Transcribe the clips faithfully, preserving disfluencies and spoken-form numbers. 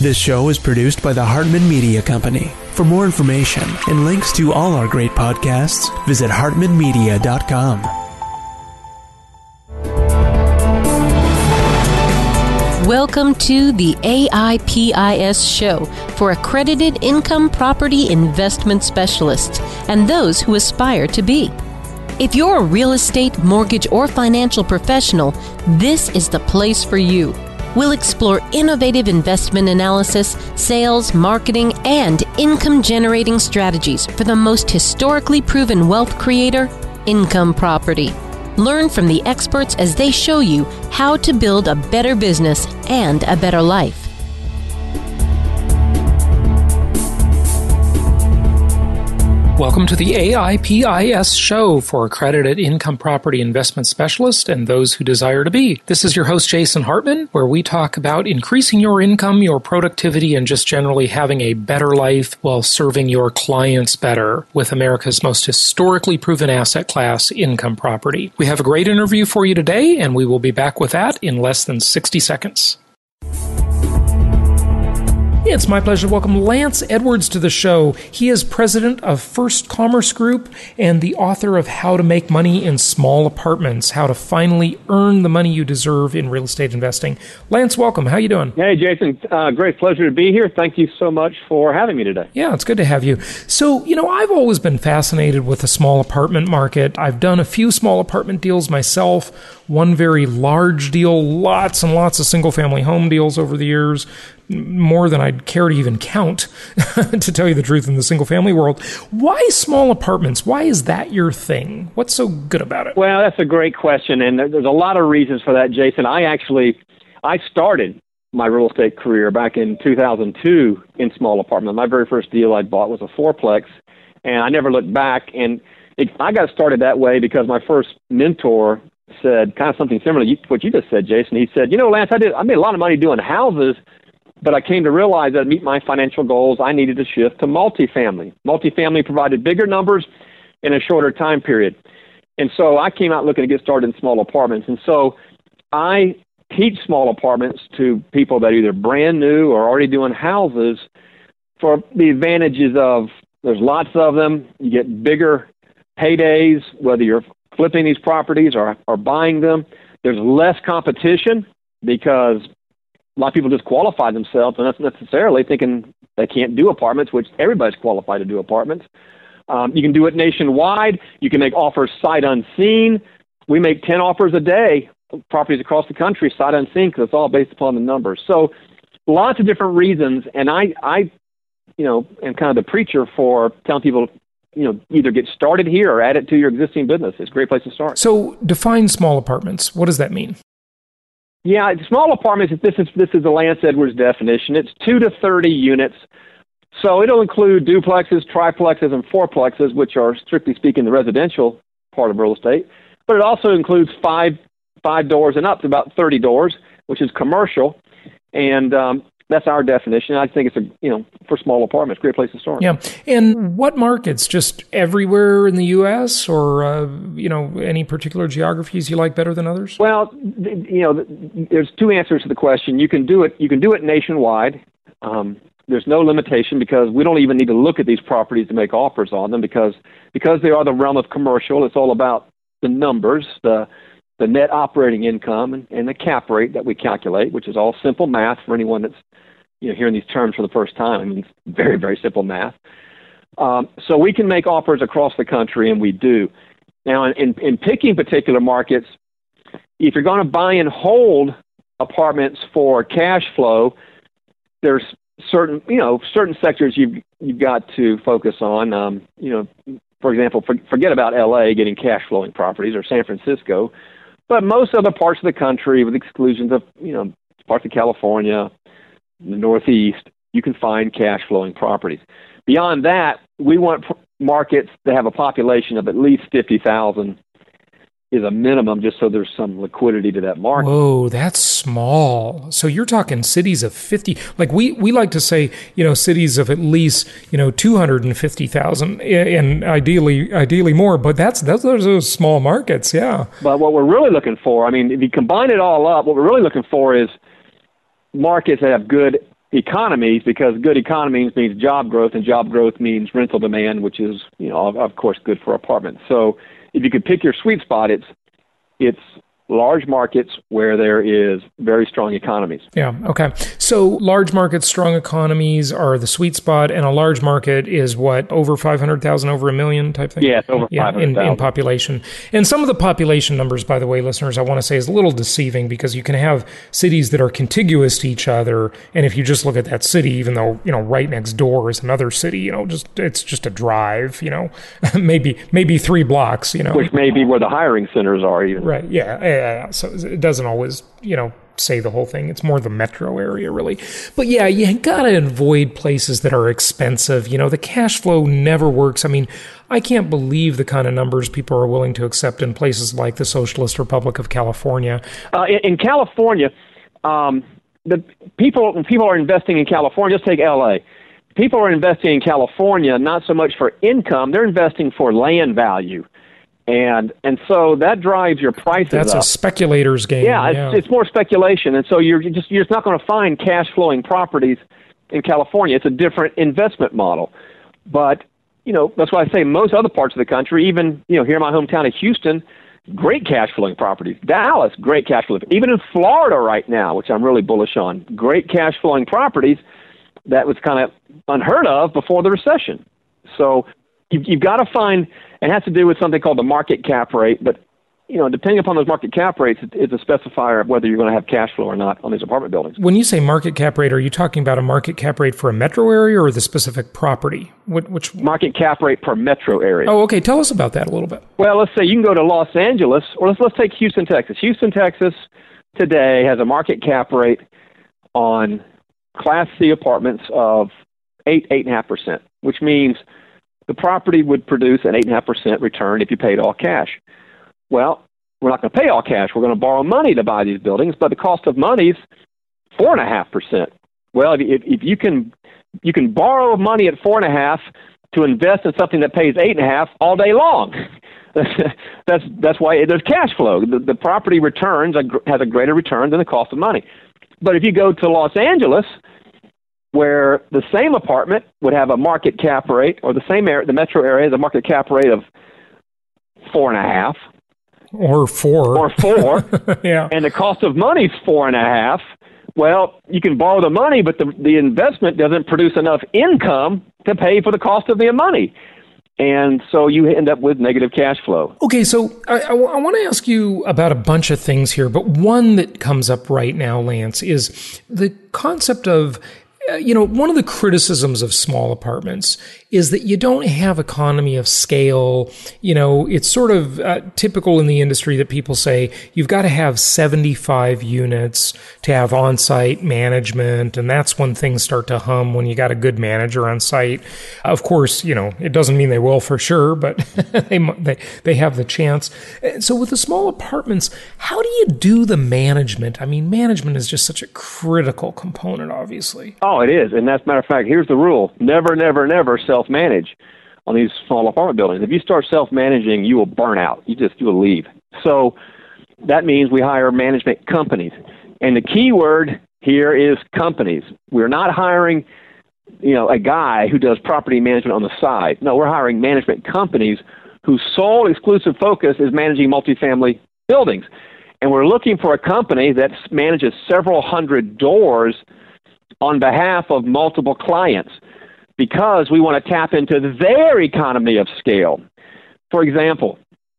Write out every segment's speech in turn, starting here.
This show is produced by the Hartman Media Company. For more information and links to all our great podcasts, visit hartman media dot com. Welcome to the A I P I S show for accredited income property investment specialists and those who aspire to be. If you're a real estate, mortgage, or financial professional, this is the place for you. We'll explore innovative investment analysis, sales, marketing, and income-generating strategies for the most historically proven wealth creator, income property. Learn from the experts as they show you how to build a better business and a better life. Welcome to the A I P I S show for accredited income property investment specialists and those who desire to be. This is your host, Jason Hartman, where we talk about increasing your income, your productivity, and just generally having a better life while serving your clients better with America's most historically proven asset class, income property. We have a great interview for you today, and we will be back with that in less than sixty seconds. It's my pleasure to welcome Lance Edwards to the show. He is president of First Commerce Group and the author of How to Make Money in Small Apartments, How to Finally Earn the Money You Deserve in Real Estate Investing. Lance, welcome. How you doing? Hey, Jason. Uh, great pleasure to be here. Thank you so much for having me today. Yeah, it's good to have you. So, you know, I've always been fascinated with the small apartment market. I've done a few small apartment deals myself, one very large deal, lots and lots of single-family home deals over the years, more than I'd care to even count, to tell you the truth, in the single-family world. Why small apartments? Why is that your thing? What's so good about it? Well, that's a great question, and there's a lot of reasons for that, Jason. I actually, I started my real estate career back in two thousand two in small apartments. My very first deal I bought was a fourplex, and I never looked back. And it, I got started that way because my first mentor said kind of something similar to what you just said, Jason. He said, you know, Lance, I did I made a lot of money doing houses, but I came to realize that to meet my financial goals, I needed to shift to multifamily. Multifamily provided bigger numbers in a shorter time period. And so I came out looking to get started in small apartments. And so I teach small apartments to people that are either brand new or already doing houses for the advantages of there's lots of them. You get bigger paydays, whether you're flipping these properties or, or buying them. There's less competition because a lot of people just qualify themselves and not necessarily thinking they can't do apartments, which everybody's qualified to do apartments. Um, you can do it nationwide. You can make offers sight unseen. We make ten offers a day, properties across the country, sight unseen, because it's all based upon the numbers. So lots of different reasons. And I, I, you know, am kind of the preacher for telling people, you know, either get started here or add it to your existing business. It's a great place to start. So define small apartments. What does that mean? Yeah, small apartments, this is this is the Lance Edwards definition. It's two to thirty units. So it'll include duplexes, triplexes, and fourplexes, which are, strictly speaking, the residential part of real estate. But it also includes five five doors and up to about thirty doors, which is commercial. And um, that's our definition. I think it's a, you know, for small apartments, great place to start. Yeah. And what markets? Just everywhere in the U S or, uh, you know, any particular geographies you like better than others? Well, you know, there's two answers to the question. You can do it, you can do it nationwide. Um, there's no limitation because we don't even need to look at these properties to make offers on them because, because they are the realm of commercial. It's all about the numbers, the the net operating income and, and the cap rate that we calculate, which is all simple math for anyone that's, you know, hearing these terms for the first time. I mean, it's very, very simple math. Um, so we can make offers across the country, and we do. Now, in, in picking particular markets, if you're going to buy and hold apartments for cash flow, there's certain, you know, certain sectors you've you've got to focus on. Um, you know, for example, for, forget about L A getting cash flowing properties or San Francisco, but most other parts of the country, with exclusions of, you know, parts of California, the Northeast, you can find cash flowing properties. Beyond that, we want pr- markets that have a population of at least fifty thousand is a minimum, just so there's some liquidity to that market. Whoa, that's small. So you're talking cities of fifty. Like we, we like to say, you know, cities of at least, you know, two hundred fifty thousand and ideally ideally more, but that's, that's those are small markets, yeah. But what we're really looking for, I mean, if you combine it all up, what we're really looking for is markets that have good economies, because good economies means job growth, and job growth means rental demand, which is, you know, of, of course, good for apartments. So if you could pick your sweet spot, it's it's large markets where there is very strong economies. Yeah, okay. So large markets, strong economies are the sweet spot, and a large market is what, over five hundred thousand, over a million type thing? Yeah, it's over yeah, five hundred thousand. In, in population. And some of the population numbers, by the way, listeners, I want to say is a little deceiving, because you can have cities that are contiguous to each other, and if you just look at that city, even though, you know, right next door is another city, you know, just it's just a drive, you know, maybe maybe three blocks, you know. Which may be where the hiring centers are even. Right, yeah, yeah. So it doesn't always, you know, say the whole thing. It's more the metro area, really. But yeah, you got to avoid places that are expensive. You know, the cash flow never works. I mean, I can't believe the kind of numbers people are willing to accept in places like the Socialist Republic of California. Uh, in, in California, um, the people people are investing in California. Just take L A. People are investing in California not so much for income; they're investing for land value. And and so that drives your prices That's up. a speculator's game. Yeah, yeah. It's, it's more speculation. And so you're just you're just not going to find cash flowing properties in California. It's a different investment model. But, you know, that's why I say most other parts of the country, even, you know, here in my hometown of Houston, great cash flowing properties. Dallas, great cash flowing. Even in Florida right now, which I'm really bullish on, great cash flowing properties that was kind of unheard of before the recession. So you've, you've got to find. It has to do with something called the market cap rate, but, you know, depending upon those market cap rates, it's a specifier of whether you're going to have cash flow or not on these apartment buildings. When you say market cap rate, are you talking about a market cap rate for a metro area or the specific property? What, which market cap rate per metro area? Oh, okay. Tell us about that a little bit. Well, let's say you can go to Los Angeles, or let's let's take Houston, Texas. Houston, Texas today has a market cap rate on Class C apartments of eight, eight and a half percent, which means the property would produce an eight point five percent return if you paid all cash. Well, we're not going to pay all cash. We're going to borrow money to buy these buildings, but the cost of money is four point five percent. Well, if, if you can you can borrow money at four point five to invest in something that pays eight point five all day long. that's that's why there's cash flow. The, the property returns has a greater return than the cost of money. But if you go to Los Angeles, where the same apartment would have a market cap rate, or the same area, the metro area, the market cap rate of four and a half, or four, or four, yeah, and the cost of money is four and a half. Well, you can borrow the money, but the the investment doesn't produce enough income to pay for the cost of the money. And so you end up with negative cash flow. Okay, so I, I, I want to ask you about a bunch of things here, but one that comes up right now, Lance, is the concept of, uh, you know, one of the criticisms of small apartments is that you don't have economy of scale. You know, it's sort of uh, typical in the industry that people say you've got to have seventy-five units to have on-site management, and that's when things start to hum, when you got a good manager on site. Of course, you know, it doesn't mean they will for sure, but they, they they have the chance. So with the small apartments, how do you do the management? I mean, management is just such a critical component, obviously. Oh, it is. And as a matter of fact, here's the rule. Never, never, never self-manage on these small apartment buildings. If you start self-managing, you will burn out. You just, you will leave. So that means we hire management companies. And the key word here is companies. We're not hiring, you know, a guy who does property management on the side. No, we're hiring management companies whose sole exclusive focus is managing multifamily buildings. And we're looking for a company that manages several hundred doors on behalf of multiple clients, because we want to tap into their economy of scale. For example,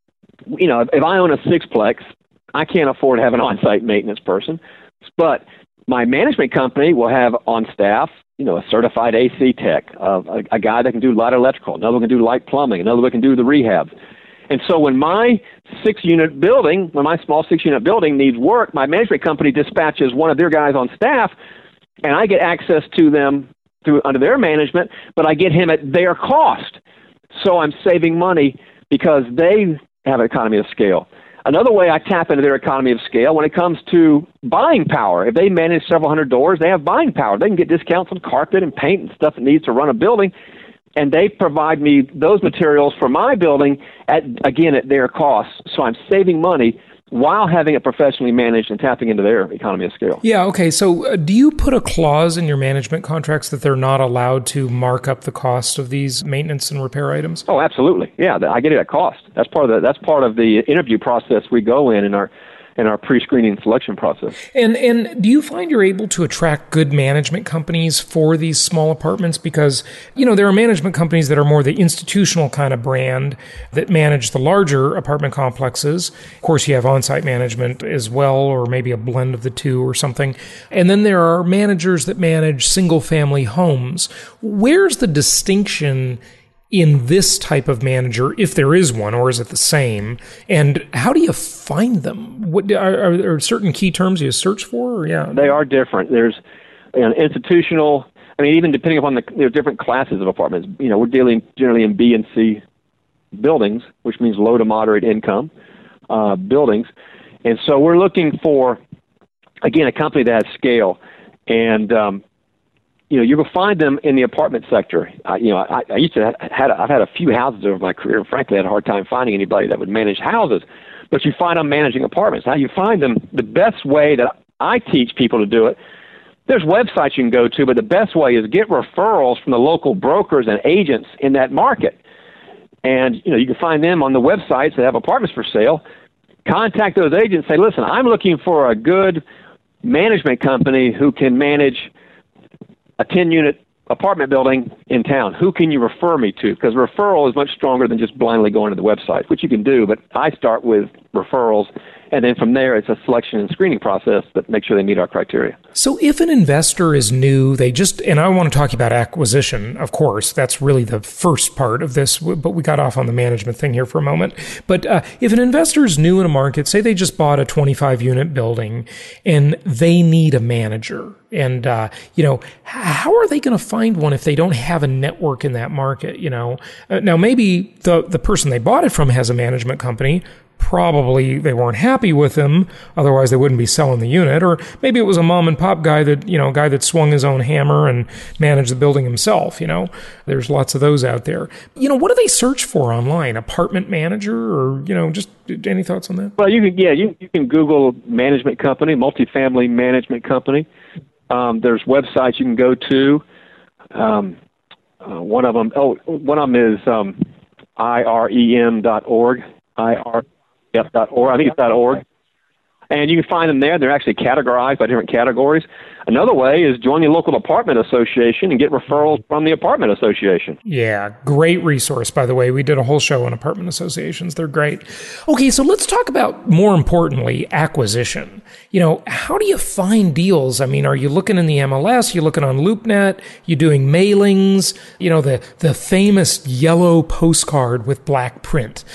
you know, if I own a sixplex, I can't afford to have an on-site maintenance person, but my management company will have on staff, you know, a certified A C tech, uh, a, a guy that can do light electrical, another one can do light plumbing, another one can do the rehab. And so when my six-unit building, when my small six-unit building needs work, my management company dispatches one of their guys on staff, and I get access to them through under their management, but I get him at their cost. So I'm saving money because they have an economy of scale. Another way I tap into their economy of scale when it comes to buying power. If they manage several hundred doors, they have buying power. They can get discounts on carpet and paint and stuff that needs to run a building, and they provide me those materials for my building, at again, at their cost. So I'm saving money while having it professionally managed and tapping into their economy of scale. Yeah, okay. So uh, do you put a clause in your management contracts that they're not allowed to mark up the cost of these maintenance and repair items? Oh, absolutely. Yeah, I get it at cost. That's part of the, that's part of the interview process we go in in our in our pre-screening selection process. And and do you find you're able to attract good management companies for these small apartments? Because, you know, there are management companies that are more the institutional kind of brand that manage the larger apartment complexes. Of course, you have on-site management as well, or maybe a blend of the two or something. And then there are managers that manage single-family homes. Where's the distinction in this type of manager, if there is one, or is it the same? And how do you find them? What are, are there certain key terms you search for? Or, yeah, they are different. There's an institutional. I mean, even depending upon the there's different classes of apartments. You know, we're dealing generally in B and C buildings, which means low to moderate income uh, buildings, and so we're looking for, again, a company that has scale. And um, you know, you will find them in the apartment sector. Uh, you know, I, I used to have, had I've had a few houses over my career, and frankly, I had a hard time finding anybody that would manage houses. But you find them managing apartments. How you find them? The best way that I teach people to do it. There's websites you can go to, but the best way is get referrals from the local brokers and agents in that market. And you know, you can find them on the websites that have apartments for sale. Contact those agents. Say, listen, I'm looking for a good management company who can manage a ten-unit apartment building in town. Who can you refer me to? Because referral is much stronger than just blindly going to the website, which you can do, but I start with referrals, and then from there it's a selection and screening process that makes sure they meet our criteria. So if an investor is new, they just, and I want to talk about acquisition, of course, that's really the first part of this, but we got off on the management thing here for a moment. But uh, if an investor is new in a market, say they just bought a twenty-five unit building and they need a manager, and, uh, you know, how are they going to find one if they don't have a network in that market, you know? Uh, now, maybe the, the person they bought it from has a management company. Probably they weren't happy with him, otherwise they wouldn't be selling the unit. Or maybe it was a mom and pop guy that, you know, guy that swung his own hammer and managed the building himself, you know. There's lots of those out there. You know, what do they search for online? Apartment manager, or, you know, just any thoughts on that? Well, you can, yeah, you, you can Google management company, multifamily management company. Um, there's websites you can go to. Um, uh, one of them, oh, one of them is um, I R E M dot org. I R Yep, .org. I think it's .org. And you can find them there. They're actually categorized by different categories. Another way is join the local apartment association and get referrals from the apartment association. Yeah, great resource, by the way. We did a whole show on apartment associations. They're great. Okay, so let's talk about, more importantly, acquisition. You know, how do you find deals? I mean, are you looking in the M L S? You're looking on LoopNet? You're doing mailings? You know, the, the famous yellow postcard with black print.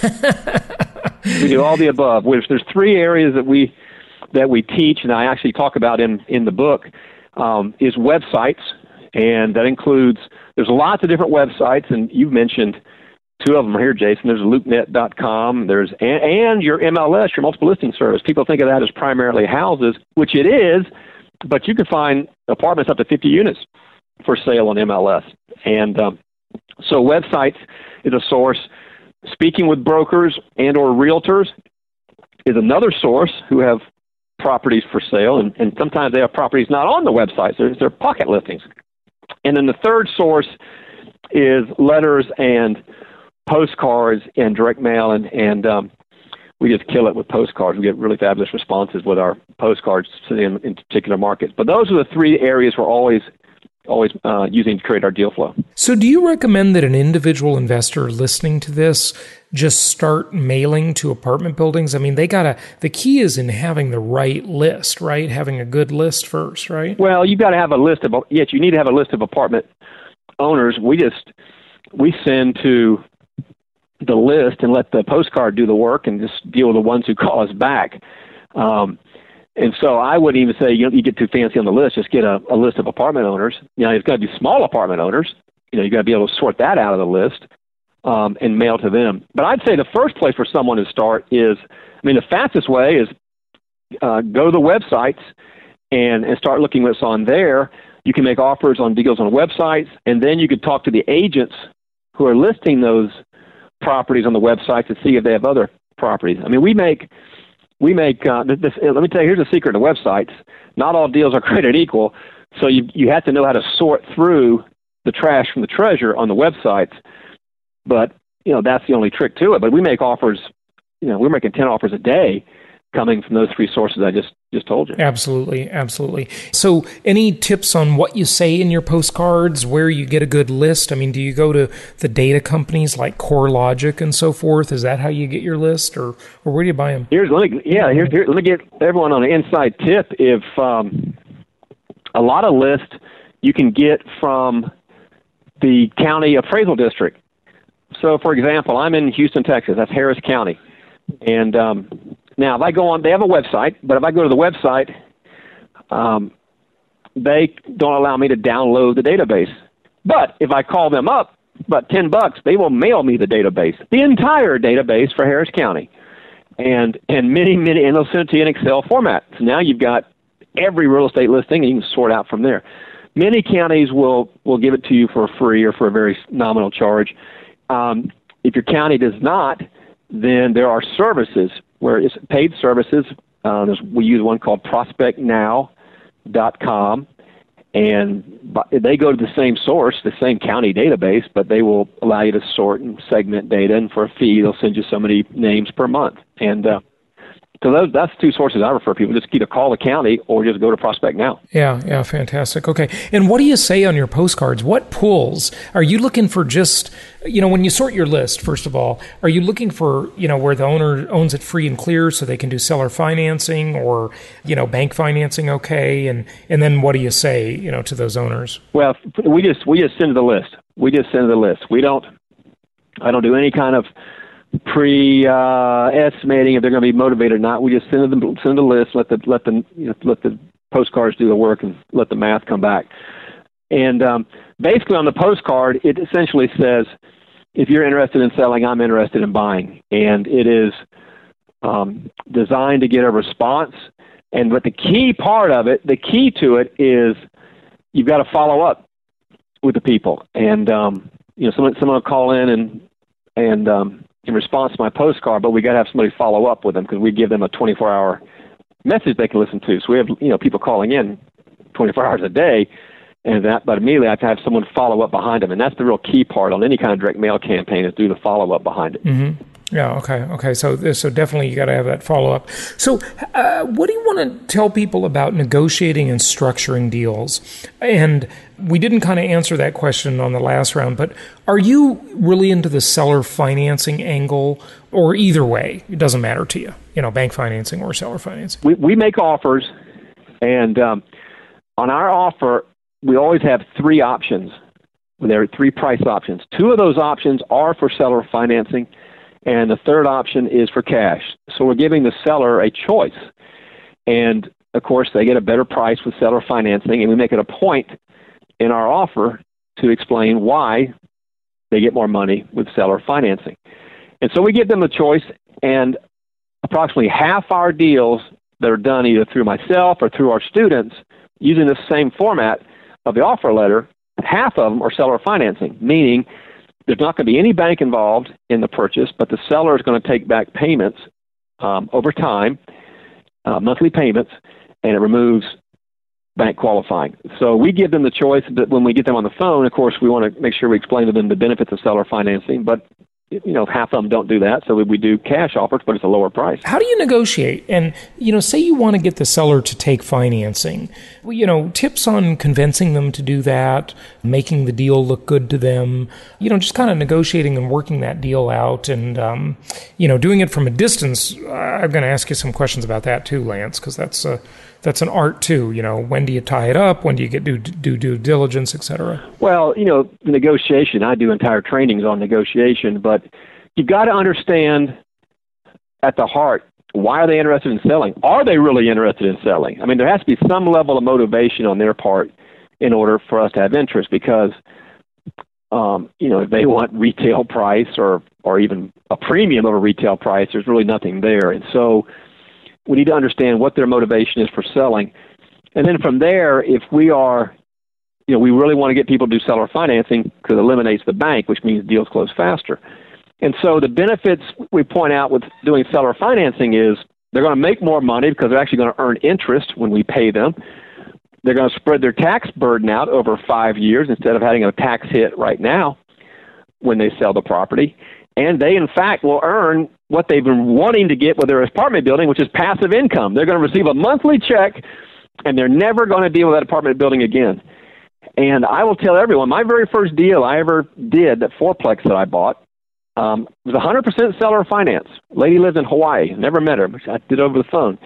We do all the above. There's three areas that we that we teach, and I actually talk about in, in the book, um, is websites, and that includes, there's lots of different websites, and you've mentioned two of them here, Jason. There's LoopNet dot com, there's and, and your M L S, your multiple listing service. People think of that as primarily houses, which it is, but you can find apartments up to fifty units for sale on M L S. And um, so websites is a source. Speaking with brokers and or realtors is another source who have properties for sale, and, and sometimes they have properties not on the website. They're, they're pocket listings. And then the third source is letters and postcards and direct mail, and, and um, we just kill it with postcards. We get really fabulous responses with our postcards in, in particular markets. But those are the three areas we're always always uh, using to create our deal flow. So do you recommend that an individual investor listening to this just start mailing to apartment buildings? I mean, they gotta, the key is in having the right list, right? Having a good list first, right? Well, you've got to have a list of, yes, you need to have a list of apartment owners. We just, we send to the list and let the postcard do the work and just deal with the ones who call us back. Um, And so I wouldn't even say you, know, you get too fancy on the list. Just get a, a list of apartment owners. You know, it's got to be small apartment owners. You know, you got to be able to sort that out of the list um, and mail to them. But I'd say the first place for someone to start is, I mean, the fastest way is uh, go to the websites and, and start looking what's on there. You can make offers on deals on websites, and then you could talk to the agents who are listing those properties on the website to see if they have other properties. I mean, we make we make, uh, this, let me tell you, here's a secret of websites. Not all deals are created equal, so you you have to know how to sort through the trash from the treasure on the websites. But, you know, that's the only trick to it. But we make offers, you know, we're making ten offers a day coming from those three sources I just, just told you. Absolutely, absolutely. So any tips on what you say in your postcards, where you get a good list? I mean, do you go to the data companies like CoreLogic and so forth? Is that how you get your list, or, or where do you buy them? Here's, let me, yeah, here's, here, let me get everyone on an inside tip. If um, a lot of lists you can get from the county appraisal district. So, for example, I'm in Houston, Texas. That's Harris County. And um, now, if I go on, they have a website, but if I go to the website, um, they don't allow me to download the database. But if I call them up, about ten bucks, they will mail me the database, the entire database for Harris County. And and many, many, and they'll send it to you in Excel format. So now you've got every real estate listing, and you can sort out from there. Many counties will, will give it to you for free or for a very nominal charge. Um, if your county does not, then there are services where it's paid services. Uh, we use one called prospect now dot com, and they go to the same source, the same county database, but they will allow you to sort and segment data, and for a fee, they'll send you so many names per month. And uh, so those, that's two sources I refer people. Just either call the county or just go to Prospect Now. Yeah, yeah, fantastic. Okay. And what do you say on your postcards? What pulls? Are you looking for just, you know, when you sort your list, first of all, are you looking for, you know, where the owner owns it free and clear so they can do seller financing, or, you know, bank financing okay? And, and then what do you say, you know, to those owners? Well, we just we just send the list. We just send the list. We don't, I don't do any kind of pre-estimating uh, if they're going to be motivated or not. We just send them send a list, let the let the you know, let the postcards do the work, and let the math come back. And um, basically, on the postcard, it essentially says, "If you're interested in selling, I'm interested in buying," and it is um, designed to get a response. And but the key part of it, the key to it, is you've got to follow up with the people. And um, you know, someone someone will call in and and um, in response to my postcard, but we got to have somebody follow up with them, because we give them a twenty-four hour message they can listen to. So we have, you know, people calling in twenty-four hours a day, and that, but immediately I have to have someone follow up behind them. And that's the real key part on any kind of direct mail campaign, is do the follow up behind it. Mm-hmm. Yeah. Okay. Okay. So, so definitely you got to have that follow up. So, uh, what do you want to tell people about negotiating and structuring deals? And we didn't kind of answer that question on the last round, but are you really into the seller financing angle, or either way, it doesn't matter to you, you know, bank financing or seller financing? We we make offers, and um, on our offer, we always have three options. There are three price options. Two of those options are for seller financing, and the third option is for cash. So we're giving the seller a choice. And, of course, they get a better price with seller financing, and we make it a point in our offer to explain why they get more money with seller financing. And so we give them a choice, and approximately half our deals that are done either through myself or through our students using the same format of the offer letter, half of them are seller financing, meaning there's not going to be any bank involved in the purchase, but the seller is going to take back payments um, over time, uh, monthly payments, and it removes bank qualifying. So we give them the choice, but when we get them on the phone, of course, we want to make sure we explain to them the benefits of seller financing, but you know, half of them don't do that, so we do cash offers, but it's a lower price. How do you negotiate? And, you know, say you want to get the seller to take financing. Well, you know, tips on convincing them to do that, making the deal look good to them, you know, just kind of negotiating and working that deal out, and, um, you know, doing it from a distance. I'm going to ask you some questions about that too, Lance, because that's a, that's an art too. You know, when do you tie it up? When do you get do do due diligence, et cetera? Well, you know, negotiation, I do entire trainings on negotiation, but you've got to understand at the heart, why are they interested in selling? Are they really interested in selling? I mean, there has to be some level of motivation on their part in order for us to have interest, because, um, you know, if they want retail price or, or even a premium over retail price, there's really nothing there. And so we need to understand what their motivation is for selling. And then from there, if we are, you know, we really want to get people to do seller financing, because it eliminates the bank, which means deals close faster. And so the benefits we point out with doing seller financing is They're going to make more money because they're actually going to earn interest when we pay them. They're going to spread their tax burden out over five years instead of having a tax hit right now when they sell the property. And they, in fact, will earn what they've been wanting to get with their apartment building, which is passive income. They're going to receive a monthly check, and they're never going to deal with that apartment building again. And I will tell everyone, my very first deal I ever did, that fourplex that I bought, um, was one hundred percent seller finance. Lady lived in Hawaii. Never met her, but I did over the phone.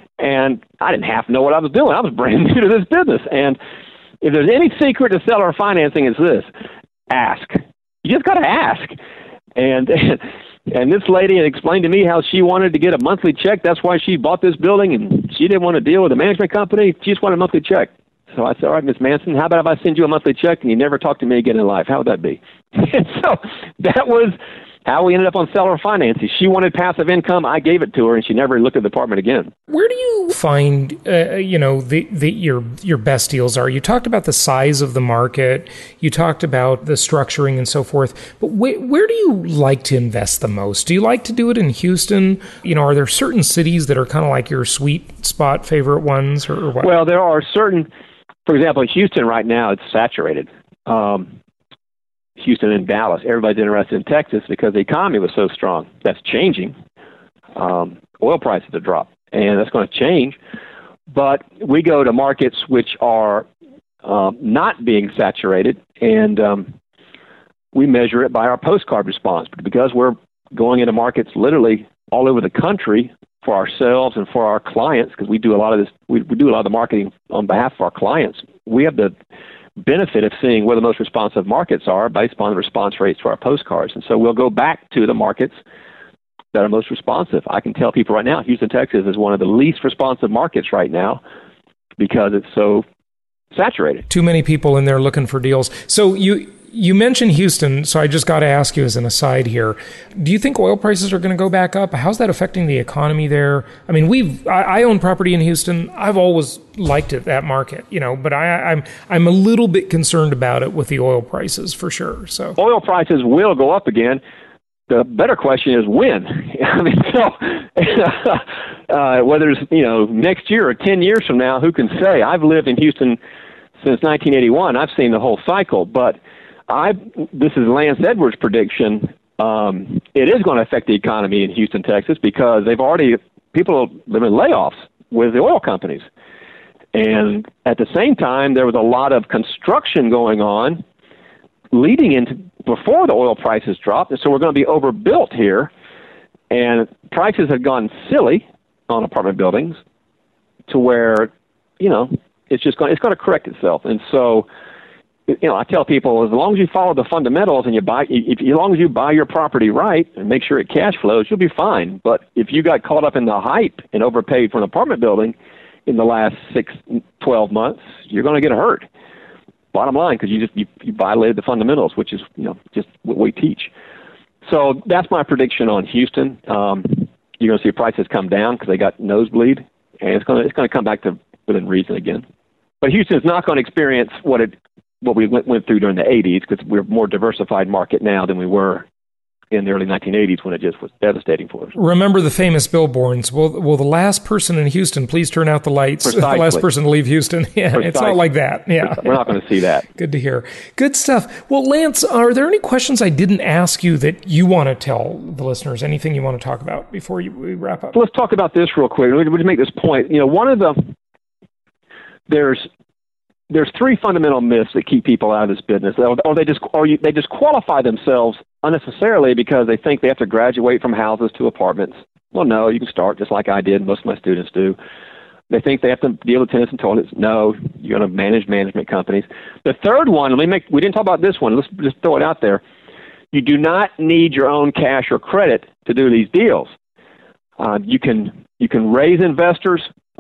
And I didn't half know what I was doing. I was brand new to this business. And if there's any secret to seller financing, it's this: ask. You just got to ask. And and this lady had explained to me how she wanted to get a monthly check. That's why she bought this building, and she didn't want to deal with a management company. She just wanted a monthly check. So I said, all right, Miss Manson, how about if I send you a monthly check and you never talk to me again in life? How would that be? And so that was how we ended up on seller financing. She wanted passive income. I gave it to her, and she never looked at the apartment again. Where do you find, uh, you know, the, the your your best deals are? You talked about the size of the market. You talked about the structuring and so forth. But wh- where do you like to invest the most? Do you like to do it in Houston? You know, are there certain cities that are kind of like your sweet spot favorite ones, or, or what? Well, there are certain. For example, in Houston right now, it's saturated. Um, Houston and Dallas. Everybody's interested in Texas because the economy was so strong. That's changing. Um, oil prices have dropped, and that's going to change. But we go to markets which are um, not being saturated, and um, we measure it by our postcard response. Because we're going into markets literally all over the country for ourselves and for our clients, because we do a lot of this, we, we do a lot of the marketing on behalf of our clients. We have the benefit of seeing where the most responsive markets are based upon the response rates to our postcards. And so we'll go back to the markets that are most responsive. I can tell people right now, Houston, Texas is one of the least responsive markets right now because it's so saturated. Too many people in there looking for deals. So you you mentioned Houston, so I just got to ask you as an aside here. Do you think oil prices are going to go back up? How's that affecting the economy there? I mean, we've I, I own property in Houston. I've always liked it, that market, you know, but I, I'm I'm a little bit concerned about it with the oil prices for sure. So oil prices will go up again. The better question is when. I mean, so uh, whether it's, you know, next year or ten years from now, who can say? I've lived in Houston since nineteen eighty-one. I've seen the whole cycle, but I this is Lance Edwards' prediction. Um, it is going to affect the economy in Houston, Texas, because they've already people live in layoffs with the oil companies, and at the same time, there was a lot of construction going on leading into before the oil prices dropped, and so we're going to be overbuilt here, and prices have gone silly on apartment buildings to where, you know, it's just going it's going to correct itself, and so. You know, I tell people, as long as you follow the fundamentals and you buy, if, as long as you buy your property right and make sure it cash flows, you'll be fine. But if you got caught up in the hype and overpaid for an apartment building in the last six, twelve months, you're going to get hurt. Bottom line, because you just you, you violated the fundamentals, which is, you know, just what we teach. So that's my prediction on Houston. Um, you're going to see prices come down because they got nosebleed, and it's going to it's going to come back to within reason again. But Houston is not going to experience what it what we went, went through during the eighties, because we're a more diversified market now than we were in the early nineteen eighties when it just was devastating for us. Remember the famous billboards, will, will the last person in Houston please turn out the lights? Precisely. The last person to leave Houston. Yeah, Precisely. It's not like that. Yeah, we're not going to see that. Good to hear. Good stuff. Well, Lance, are there any questions I didn't ask you that you want to tell the listeners? Anything you want to talk about before you, we wrap up? Let's talk about this real quick. Let me make this point. You know, one of the, there's, There's three fundamental myths that keep people out of this business, or they just or you, they disqualify themselves unnecessarily because they think they have to graduate from houses to apartments. Well, no, you can start just like I did. Most of my students do. They think they have to deal with tenants and toilets. No, you're going to manage management companies. The third one, let me make. We didn't talk about this one. Let's just throw it out there. You do not need your own cash or credit to do these deals. Uh, you can you can raise investors.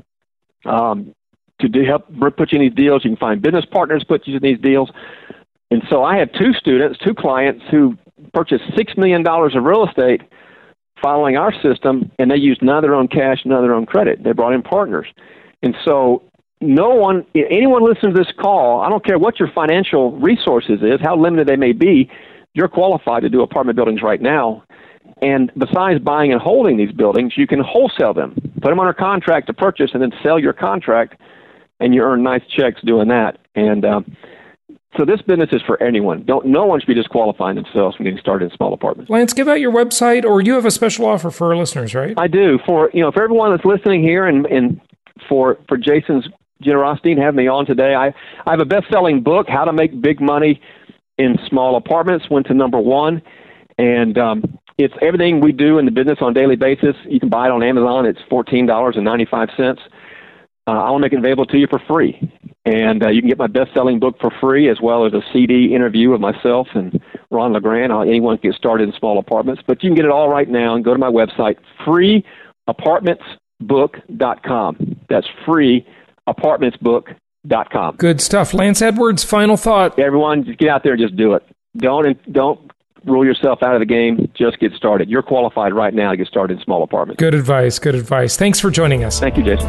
Um, to do, help put you in these deals. You can find business partners to put you in these deals. And so I have two students, two clients who purchased six million dollars of real estate following our system, and they used none of their own cash, none of their own credit. They brought in partners. And so no one, anyone listening to this call, I don't care what your financial resources is, how limited they may be, you're qualified to do apartment buildings right now. And besides buying and holding these buildings, you can wholesale them. put them under contract to purchase and then sell your contract, and you earn nice checks doing that. And um, so this business is for anyone. Don't no one should be disqualifying themselves from getting started in small apartments. Lance, give out your website, or you have a special offer for our listeners, right? I do. For you know, for everyone that's listening here, and, and for for Jason's generosity and having me on today, I, I have a best-selling book, How to Make Big Money in Small Apartments, went to number one, and um, it's everything we do in the business on a daily basis. You can buy it on Amazon. It's fourteen dollars and ninety-five cents. Uh, I want to make it available to you for free. And uh, you can get my best-selling book for free, as well as a C D interview of myself and Ron LeGrand. Uh, anyone can get started in small apartments. But you can get it all right now and go to my website, free apartments book dot com. That's free apartments book dot com. Good stuff. Lance Edwards, final thought. Everyone, just get out there and just do it. Don't don't rule yourself out of the game. Just get started. You're qualified right now to get started in small apartments. Good advice. Good advice. Thanks for joining us. Thank you, Jason.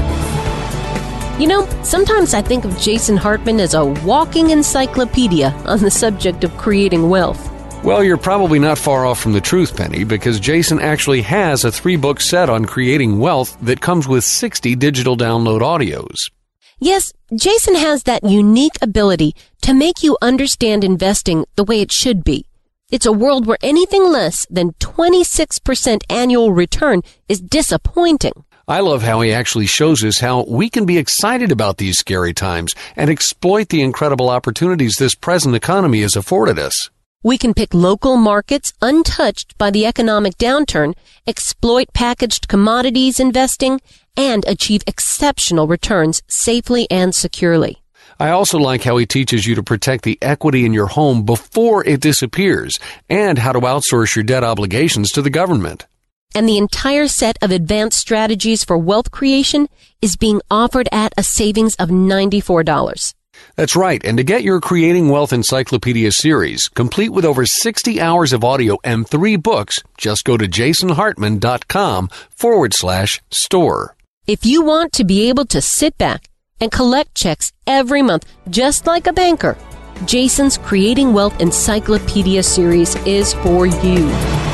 You know, sometimes I think of Jason Hartman as a walking encyclopedia on the subject of creating wealth. Well, you're probably not far off from the truth, Penny, because Jason actually has a three-book set on creating wealth that comes with sixty digital download audios. Yes, Jason has that unique ability to make you understand investing the way it should be. It's a world where anything less than twenty-six percent annual return is disappointing. I love how he actually shows us how we can be excited about these scary times and exploit the incredible opportunities this present economy has afforded us. We can pick local markets untouched by the economic downturn, exploit packaged commodities investing, and achieve exceptional returns safely and securely. I also like how he teaches you to protect the equity in your home before it disappears and how to outsource your debt obligations to the government. And the entire set of advanced strategies for wealth creation is being offered at a savings of ninety-four dollars. That's right. And to get your Creating Wealth Encyclopedia series, complete with over sixty hours of audio and three books, just go to jasonhartman.com forward slash store. If you want to be able to sit back and collect checks every month, just like a banker, Jason's Creating Wealth Encyclopedia series is for you.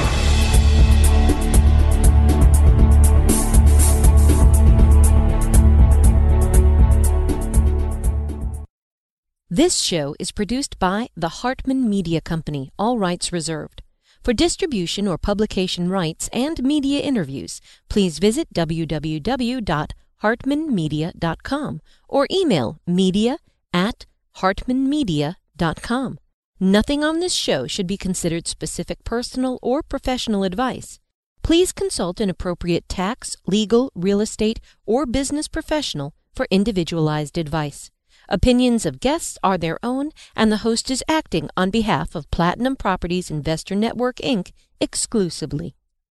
This show is produced by the Hartman Media Company, all rights reserved. For distribution or publication rights and media interviews, please visit w w w dot hartman media dot com or email media at hartman media dot com. Nothing on this show should be considered specific personal or professional advice. Please consult an appropriate tax, legal, real estate, or business professional for individualized advice. Opinions of guests are their own, and the host is acting on behalf of Platinum Properties Investor Network, Incorporated exclusively.